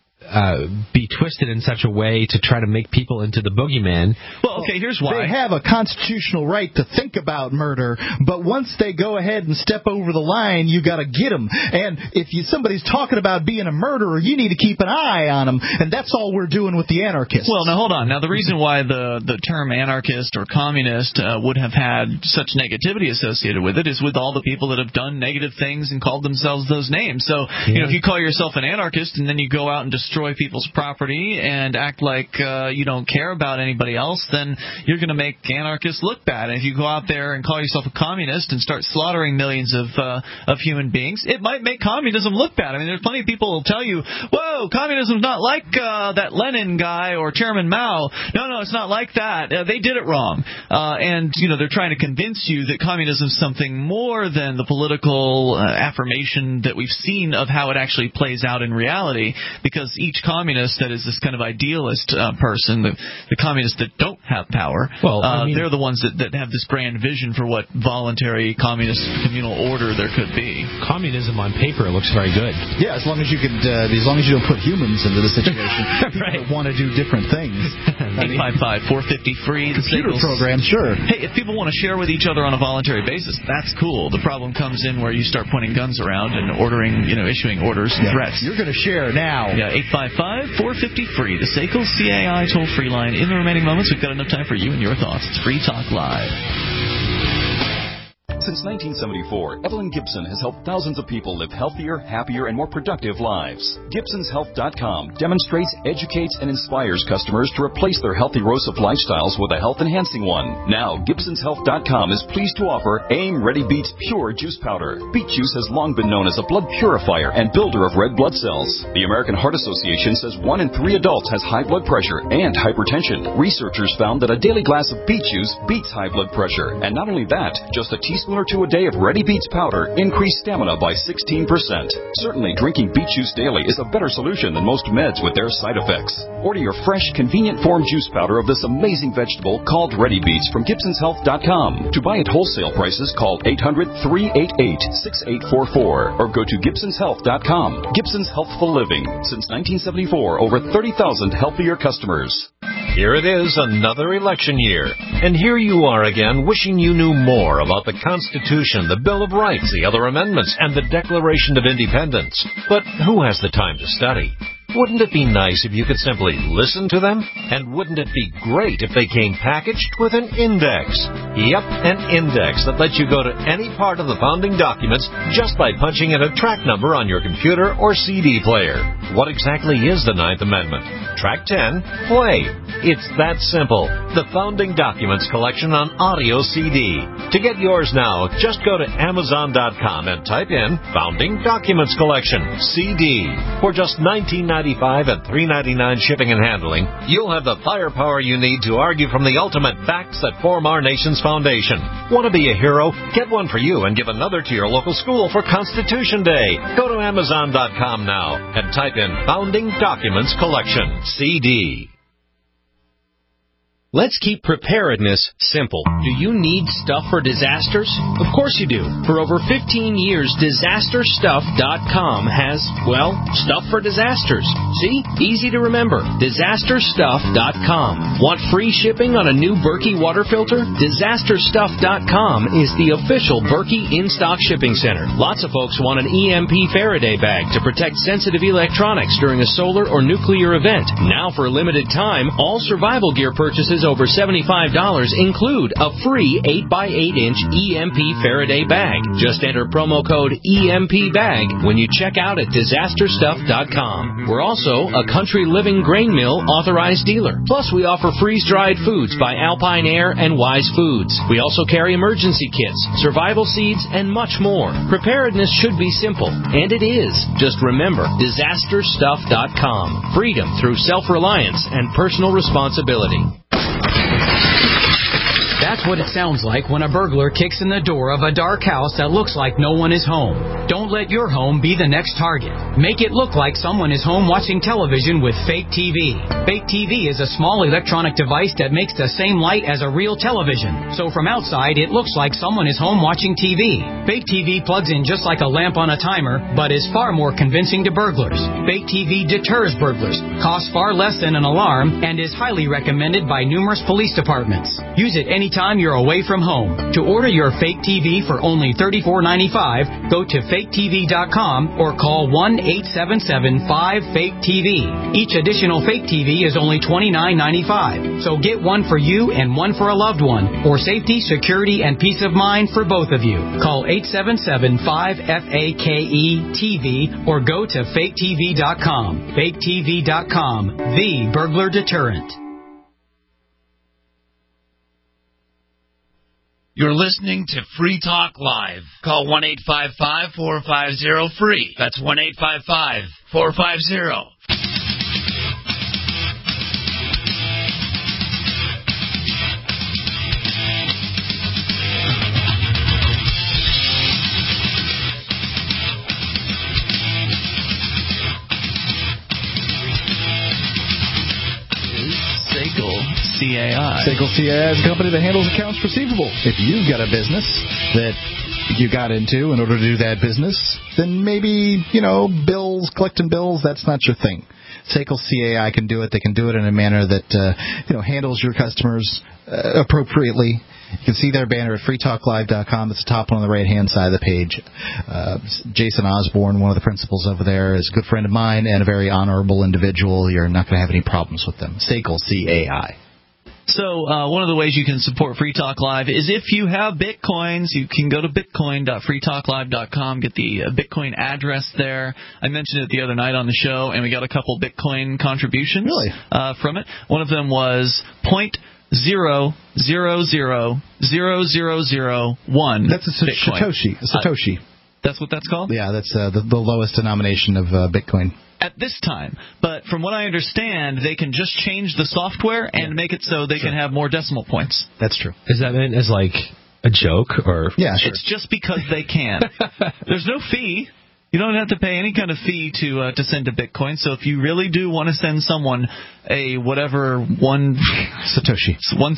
Speaker 3: twisted in such a way to try to make people into the boogeyman?
Speaker 2: Well, okay, here's why.
Speaker 5: They have a constitutional right to think about murder, but once they go ahead and step over the line, you got to get them. And if somebody's talking about being a murderer, you need to keep an eye on them, and that's all we're doing with the anarchists.
Speaker 2: Well, now hold on. Now, the reason why the term anarchist or communist would have had such negativity associated with it is with all the people that have done negative things and called themselves those names. So, if you call yourself an anarchist and then you go out and destroy people's property and act like you don't care about anybody else, then you're going to make anarchists look bad. And if you go out there and call yourself a communist and start slaughtering millions of human beings, it might make communism look bad. I mean, there's plenty of people who will tell you, whoa, communism's not like that Lenin guy or Chairman Mao. No, it's not like that. They did it wrong. And they're trying to convince you that communism is something more than the political affirmation that we've seen of how it actually plays out in reality, because each communist that is this kind of idealist person, the communists that don't have power, they're the ones that have this grand vision for what voluntary communist communal order there could be.
Speaker 3: Communism on paper looks very good.
Speaker 5: Yeah, as long as you don't put humans into the situation.
Speaker 2: Right.
Speaker 5: People want to do different things.
Speaker 2: 855-450-FREE.
Speaker 5: Computer program, sure.
Speaker 2: Hey, if people want to share with each other on a voluntary basis, that's cool. The problem comes in where you start pointing guns around and issuing orders and threats.
Speaker 5: You're going to share now.
Speaker 2: Yeah, 855-450-FREE, the SACL CAI toll-free line. In the remaining moments, we've got enough time for you and your thoughts. It's Free Talk Live.
Speaker 18: Since 1974, Evelyn Gibson has helped thousands of people live healthier, happier, and more productive lives. GibsonsHealth.com demonstrates, educates, and inspires customers to replace their healthy erosive lifestyles with a health-enhancing one. Now, GibsonsHealth.com is pleased to offer AIM Ready Beets Pure Juice Powder. Beet juice has long been known as a blood purifier and builder of red blood cells. The American Heart Association says 1 in 3 adults has high blood pressure and hypertension. Researchers found that a daily glass of beet juice beats high blood pressure. And not only that, just a teaspoon or two a day of Ready Beets powder increase stamina by 16%. Certainly, drinking beet juice daily is a better solution than most meds with their side effects. Order your fresh, convenient form juice powder of this amazing vegetable called Ready Beets from GibsonsHealth.com. To buy at wholesale prices, call 800-388-6844 or go to GibsonsHealth.com. Gibson's Healthful Living. Since 1974, over 30,000 healthier customers.
Speaker 19: Here it is, another election year. And here you are again, wishing you knew more about the Constitution, the Bill of Rights, the other amendments, and the Declaration of Independence. But who has the time to study? Wouldn't it be nice if you could simply listen to them? And wouldn't it be great if they came packaged with an index? Yep, an index that lets you go to any part of the founding documents just by punching in a track number on your computer or CD player. What exactly is the Ninth Amendment? track 10, play. It's that simple. The Founding Documents Collection on audio CD. To get yours now, just go to Amazon.com and type in Founding Documents Collection, CD. For just $19.95 and $3.99 shipping and handling, you'll have the firepower you need to argue from the ultimate facts that form our nation's foundation. Want to be a hero? Get one for you and give another to your local school for Constitution Day. Go to Amazon.com now and type in Founding Documents Collection, CD.
Speaker 20: Let's keep preparedness simple. Do you need stuff for disasters? Of course you do. For over 15 years, DisasterStuff.com has, well, stuff for disasters. See? Easy to remember. DisasterStuff.com. Want free shipping on a new Berkey water filter? DisasterStuff.com is the official Berkey in-stock shipping center. Lots of folks want an EMP Faraday bag to protect sensitive electronics during a solar or nuclear event. Now, for a limited time, all survival gear purchases over $75 include a free 8x8-inch EMP Faraday bag. Just enter promo code EMPBAG when you check out at DisasterStuff.com. We're also a Country Living Grain Mill authorized dealer. Plus, we offer freeze-dried foods by Alpine Air and Wise Foods. We also carry emergency kits, survival seeds, and much more. Preparedness should be simple, and it is. Just remember, DisasterStuff.com. Freedom through self-reliance and personal responsibility.
Speaker 21: That's what it sounds like when a burglar kicks in the door of a dark house that looks like no one is home. Don't let your home be the next target. Make it look like someone is home watching television with Fake TV. Fake TV is a small electronic device that makes the same light as a real television. So from outside, it looks like someone is home watching TV. Fake TV plugs in just like a lamp on a timer, but is far more convincing to burglars. Fake TV deters burglars, costs far less than an alarm, and is highly recommended by numerous police departments. Use it anytime you're away from home. To order your Fake TV for only $34.95, go to faketv.com or call 1-877-5-FAKE-TV. Each additional Fake TV is only $29.95. So get one for you and one for a loved one, for safety, security, and peace of mind for both of you. Call 877-5-FAKE-TV or go to faketv.com. Faketv.com, the burglar deterrent.
Speaker 22: You're listening to Free Talk Live. Call 1-855-450-FREE. That's 1-855-450.
Speaker 2: CAI.
Speaker 5: SACL CAI is a company that handles accounts receivable. If you've got a business that you got into in order to do that business, then maybe, bills, collecting bills, that's not your thing. SACL CAI can do it. They can do it in a manner that, handles your customers appropriately. You can see their banner at freetalklive.com. It's the top one on the right-hand side of the page. Jason Osborne, one of the principals over there, is a good friend of mine and a very honorable individual. You're not going to have any problems with them. SACL CAI.
Speaker 2: So one of the ways you can support Free Talk Live is if you have Bitcoins, you can go to bitcoin.freetalklive.com, get the Bitcoin address there. I mentioned it the other night on the show, and we got a couple Bitcoin contributions from it. One of them was 0.0000001.
Speaker 5: That's a Satoshi. Satoshi.
Speaker 2: That's what that's called?
Speaker 5: Yeah, that's the lowest denomination of Bitcoin.
Speaker 2: At this time. But from what I understand, they can just change the software and make it so they can have more decimal points.
Speaker 5: That's true.
Speaker 3: Is that meant as like a joke? Or
Speaker 5: yeah, sure.
Speaker 2: It's just because they can. There's no fee. You don't have to pay any kind of fee to send a Bitcoin. So if you really do want to send someone a one Satoshi,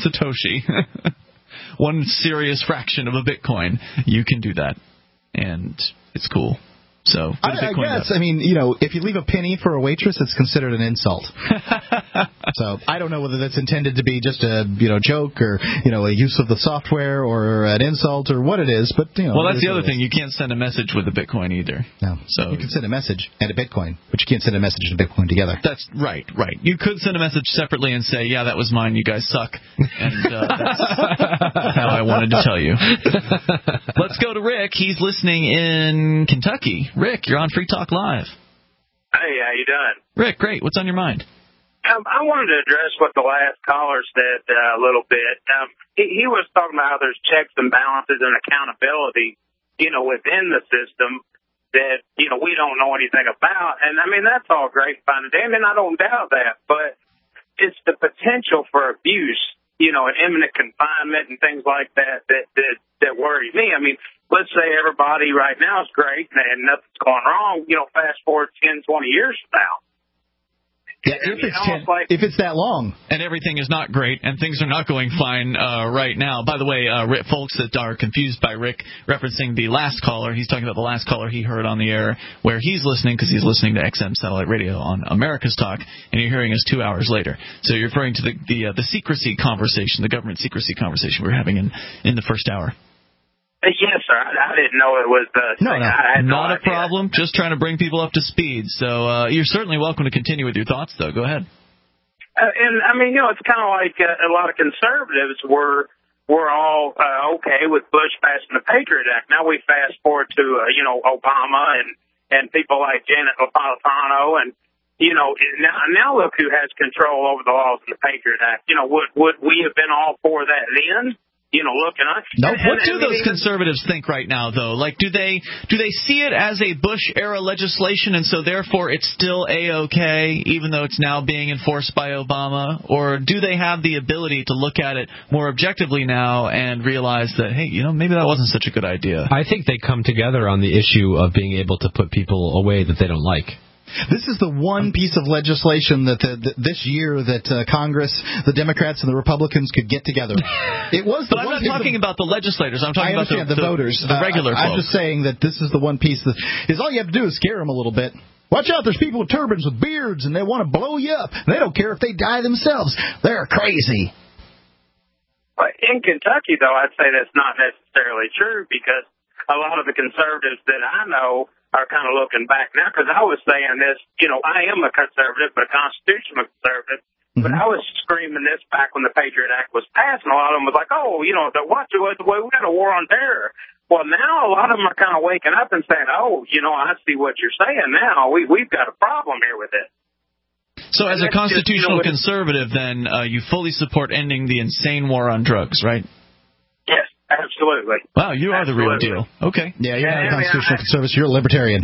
Speaker 2: one serious fraction of a Bitcoin, you can do that. And it's cool. So
Speaker 5: I guess, if you leave a penny for a waitress, it's considered an insult. So I don't know whether that's intended to be just a joke or a use of the software or an insult or what it is. But
Speaker 2: well, that's the other thing. You can't send a message with a Bitcoin either.
Speaker 5: No, so you can send a message and a Bitcoin, but you can't send a message and a Bitcoin together.
Speaker 2: That's right. You could send a message separately and say, "Yeah, that was mine. You guys suck." And that's how I wanted to tell you. Let's go to Rick. He's listening in Kentucky. Rick, you're on Free Talk Live.
Speaker 23: Hey, how you doing?
Speaker 2: Rick, great. What's on your mind?
Speaker 1: I wanted to address what the last caller said a little bit. He was talking about how there's checks and balances and accountability, within the system that, we don't know anything about. And, I mean, that's all great, fine and dandy, and I don't doubt that. But it's the potential for abuse, and imminent confinement and things like that worry me. I mean, let's say everybody right now is great and nothing's going wrong, fast forward 10, 20 years from now.
Speaker 5: Yeah, if it's that long.
Speaker 2: And everything is not great, and things are not going fine right now. By the way, folks that are confused by Rick referencing the last caller, he's talking about the last caller he heard on the air where he's listening because he's listening to XM Satellite Radio on America's Talk, and you're hearing us 2 hours later. So you're referring to the secrecy conversation, the government secrecy conversation we were having in the first hour.
Speaker 1: Yes, sir. I didn't know it was
Speaker 2: not a problem. Just trying to bring people up to speed. So you're certainly welcome to continue with your thoughts, though. Go ahead.
Speaker 1: And, I mean, it's kind of like a lot of conservatives were all okay with Bush passing the Patriot Act. Now we fast forward to, Obama and people like Janet Napolitano and, now look who has control over the laws of the Patriot Act. Would we have been all for that then? Looking at.
Speaker 2: No. What do those conservatives think right now, though? Like, do they see it as a Bush-era legislation, and so therefore it's still A-OK, even though it's now being enforced by Obama? Or do they have the ability to look at it more objectively now and realize that, hey, maybe that wasn't such a good idea?
Speaker 3: I think they come together on the issue of being able to put people away that they don't like.
Speaker 5: This is the one piece of legislation that this year that Congress, the Democrats and the Republicans could get together. It was.
Speaker 2: But I'm not talking about the legislators. I'm talking about the
Speaker 5: voters,
Speaker 2: the regular folks.
Speaker 5: I'm just saying that this is the one piece that is all you have to do is scare them a little bit. Watch out! There's people with turbans with beards, and they want to blow you up. They don't care if they die themselves. They're crazy.
Speaker 1: In Kentucky, though, I'd say that's not necessarily true because a lot of the conservatives that I know are kind of looking back now, because I was saying this, I am a conservative, but a constitutional conservative, but I was screaming this back when the Patriot Act was passed, and a lot of them was like, we got a war on terror. Well, now a lot of them are kind of waking up and saying, I see what you're saying now. We've got a problem here with it.
Speaker 2: So as a constitutional conservative, then, you fully support ending the insane war on drugs, right?
Speaker 1: Yes. Absolutely.
Speaker 2: Wow, you are the real deal. Okay.
Speaker 5: Yeah, you're not a constitutional conservative. You're a libertarian.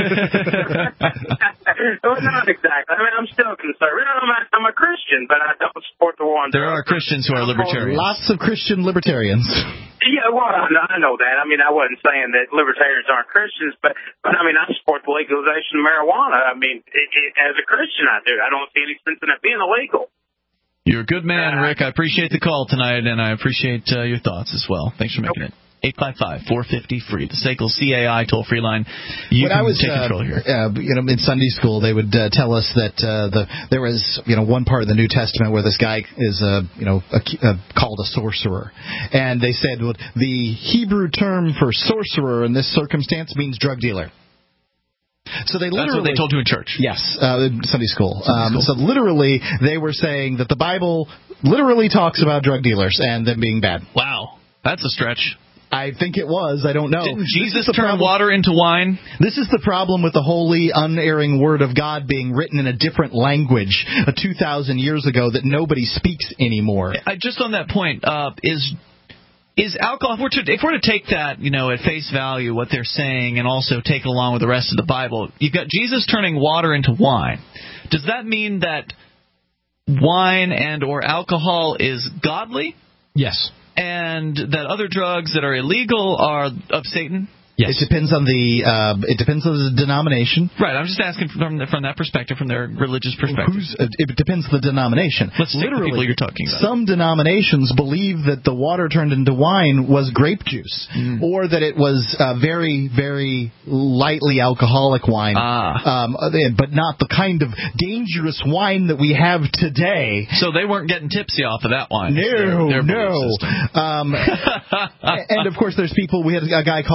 Speaker 1: Well, not exactly. I mean, I'm still a conservative. I'm a Christian, but I don't support the war on drugs.
Speaker 2: There are Christians who are libertarians.
Speaker 5: Lots of Christian libertarians.
Speaker 1: Yeah, well, I know that. I mean, I wasn't saying that libertarians aren't Christians, but I mean, I support the legalization of marijuana. I mean, as a Christian, I do. I don't see any sense in it being illegal.
Speaker 2: You're a good man, Rick. I appreciate the call tonight, and I appreciate your thoughts as well. Thanks for making it. 855-450-FREE, the SACL CAI toll-free line. You can take control here.
Speaker 5: In Sunday school, they would tell us that there was one part of the New Testament where this guy is called a sorcerer, and they said the Hebrew term for sorcerer in this circumstance means drug dealer. So that's
Speaker 2: what they told you in church.
Speaker 5: Yes, Sunday school. So literally, they were saying that the Bible literally talks about drug dealers and them being bad.
Speaker 2: Wow, that's a stretch.
Speaker 5: I think it was. I don't know.
Speaker 2: Didn't Jesus turn water into wine?
Speaker 5: This is the problem with the holy, unerring Word of God being written in a different language 2,000 years ago that nobody speaks anymore.
Speaker 2: Just on that point, is alcohol, if we're to take that, at face value, what they're saying, and also take it along with the rest of the Bible, you've got Jesus turning water into wine. Does that mean that wine and or alcohol is godly?
Speaker 3: Yes.
Speaker 2: And that other drugs that are illegal are of Satan?
Speaker 5: Yes. It depends on the denomination.
Speaker 2: Right. I'm just asking from that perspective, from their religious perspective.
Speaker 5: It depends on the denomination.
Speaker 2: Let's take the people you're talking about.
Speaker 5: Some denominations believe that the water turned into wine was grape juice, or that it was very, very lightly alcoholic wine, but not the kind of dangerous wine that we have today.
Speaker 2: So they weren't getting tipsy off of that wine.
Speaker 5: No. And of course, there's people. We had a guy call in.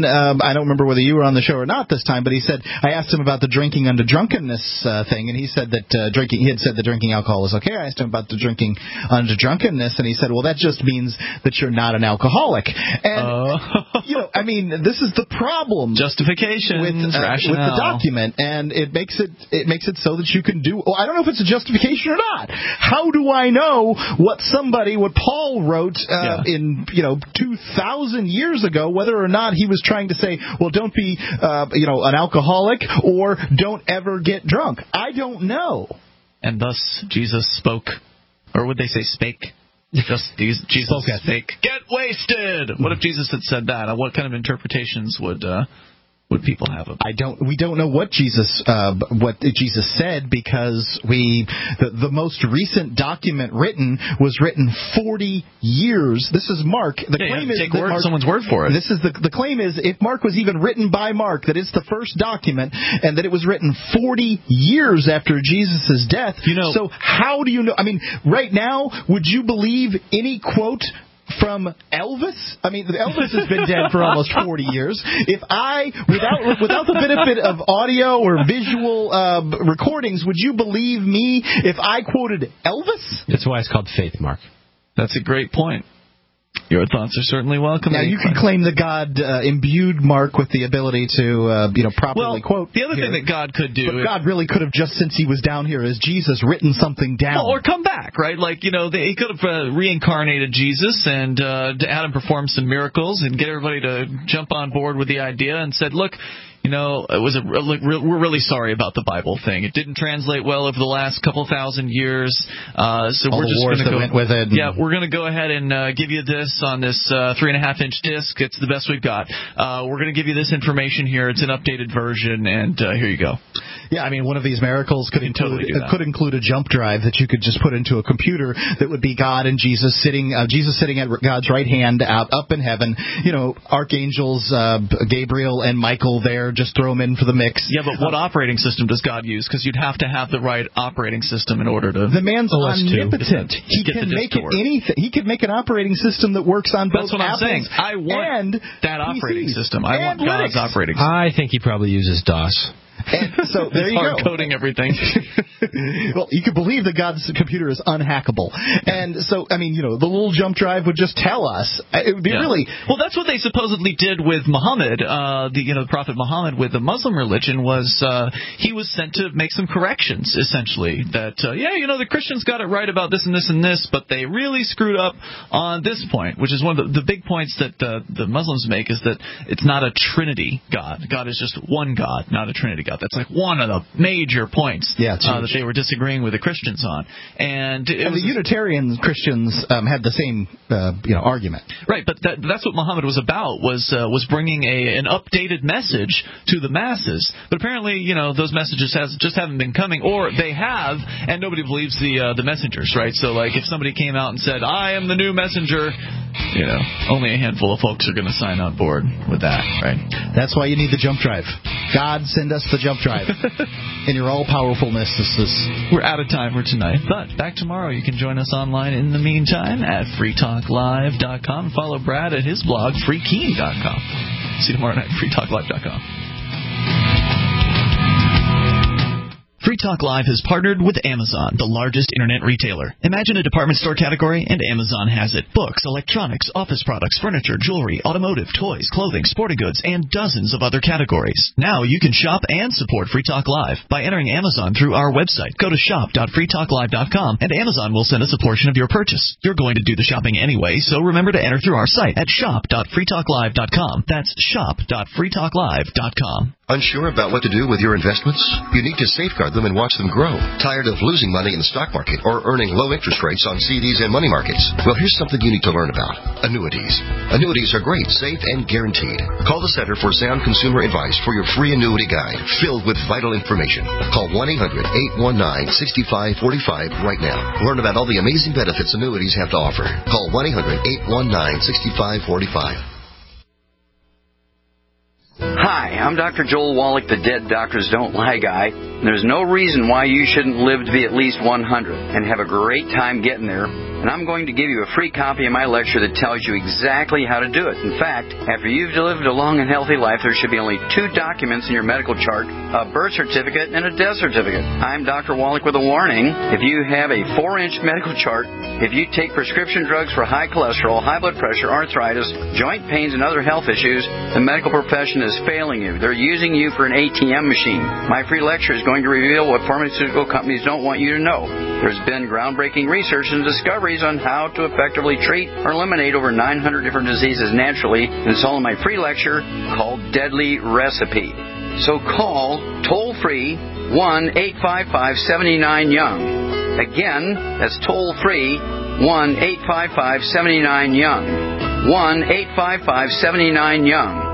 Speaker 5: I don't remember whether you were on the show or not this time, but he said, I asked him about the drinking under drunkenness thing, and he said that he had said that drinking alcohol was okay. I asked him about the drinking under drunkenness, and he said, well, that just means that you're not an alcoholic. And, I mean, this is the problem.
Speaker 2: Justification
Speaker 5: with the document, and it makes it so that you can do. Well, I don't know if it's a justification or not. How do I know what Paul wrote in 2,000 years ago, whether or not he was trying to say, well, don't be an alcoholic or don't ever get drunk? I don't know.
Speaker 2: And thus Jesus spoke, or would they say spake? Jesus spake. Get wasted. What if Jesus had said that? What kind of interpretations would people have of it?
Speaker 5: We don't know what Jesus said, because the most recent document written was written 40 years. This is Mark. The claim is
Speaker 2: take someone's word for it.
Speaker 5: This is the claim is, if Mark was even written by Mark, that it's the first document, and that it was written 40 years after Jesus' death. So how do you know? I mean, right now, would you believe any quote from Elvis? I mean, Elvis has been dead for almost 40 years. If without the benefit of audio or visual recordings, would you believe me if I quoted Elvis?
Speaker 3: That's why it's called faith, Mark.
Speaker 2: That's a great point. Your thoughts are certainly welcome.
Speaker 5: Now, you can claim that God imbued Mark with the ability to properly quote.
Speaker 2: The other thing that God could do...
Speaker 5: But God really could have, just since he was down here as Jesus, written something down.
Speaker 2: Well, or come back, right? Like, he could have reincarnated Jesus and had him perform some miracles and get everybody to jump on board with the idea and said, look... we're really sorry about the Bible thing. It didn't translate well over the last couple thousand years, so we're just going to go
Speaker 5: went with it.
Speaker 2: Yeah, we're going to go ahead and give you this on this 3.5-inch disc. It's the best we've got. We're going to give you this information here. It's an updated version, and here you go.
Speaker 5: Yeah, I mean, one of these miracles could include a jump drive that you could just put into a computer that would be God and Jesus sitting at God's right hand up in heaven. Archangels Gabriel and Michael there. Just throw them in for the mix.
Speaker 2: Yeah, but what operating system does God use? Because you'd have to have the right operating system in order to...
Speaker 5: The man's omnipotent. He can make it anything. He could make an operating system that works on both
Speaker 2: That's what I'm saying. I want that operating system. I want God's operating system.
Speaker 3: I think he probably uses DOS.
Speaker 5: And so there you go.
Speaker 2: Hard-coding everything.
Speaker 5: Well, you could believe that God's computer is unhackable. And so, I mean, the little jump drive would just tell us. It would be really...
Speaker 2: Well, that's what they supposedly did with Muhammad, the Prophet Muhammad with the Muslim religion, was he was sent to make some corrections, essentially. That, the Christians got it right about this and this and this, but they really screwed up on this point, which is one of the big points that the Muslims make, is that it's not a Trinity God. God is just one God, not a Trinity God. That's like one of the major points that they were disagreeing with the Christians on. And the
Speaker 5: Unitarian Christians had the same argument.
Speaker 2: Right, but that's what Muhammad was about, was bringing an updated message to the masses. But apparently, those messages just haven't been coming, or they have, and nobody believes the messengers, right? So, like, if somebody came out and said, I am the new messenger, only a handful of folks are going to sign on board with that, right?
Speaker 5: That's why you need the jump drive. God, send us the jump drive in your all-powerfulness.
Speaker 2: We're out of time for tonight, but back tomorrow. You can join us online in the meantime at freetalklive.com. Follow Brad at his blog, freekeen.com. See you tomorrow night, freetalklive.com. Free Talk Live has partnered with Amazon, the largest internet retailer. Imagine a department store category, and Amazon has it. Books, electronics, office products, furniture, jewelry, automotive, toys, clothing, sporting goods, and dozens of other categories. Now you can shop and support Free Talk Live by entering Amazon through our website. Go to shop.freetalklive.com, and Amazon will send us a portion of your purchase. You're going to do the shopping anyway, so remember to enter through our site at shop.freetalklive.com. That's shop.freetalklive.com.
Speaker 6: Unsure about what to do with your investments? You need to safeguard them and watch them grow. Tired of losing money in the stock market or earning low interest rates on CDs and money markets? Well, here's something you need to learn about. Annuities. Annuities are great, safe, and guaranteed. Call the Center for Sound Consumer Advice for your free annuity guide filled with vital information. Call 1-800-819-6545 right now. Learn about all the amazing benefits annuities have to offer. Call 1-800-819-6545.
Speaker 7: Hi, I'm Dr. Joel Wallach, the Dead Doctors Don't Lie guy. There's no reason why you shouldn't live to be at least 100 and have a great time getting there and I'm going to give you a free copy of my lecture that tells you exactly how to do it. In fact, after you've lived a long and healthy life, there should be only 2 documents in your medical chart, a birth certificate and a death certificate. I'm Dr. Wallach with a warning. If you have a 4-inch medical chart, if you take prescription drugs for high cholesterol, high blood pressure, arthritis, joint pains, and other health issues, the medical profession is failing you. They're using you for an ATM machine. My free lecture is going to reveal what pharmaceutical companies don't want you to know. There's been groundbreaking research and discoveries on how to effectively treat or eliminate over 900 different diseases naturally, and it's all in my free lecture called Deadly Recipe. So call toll-free 1-855-79-YOUNG. Again, that's toll-free 1-855-79-YOUNG. 1-855-79-YOUNG.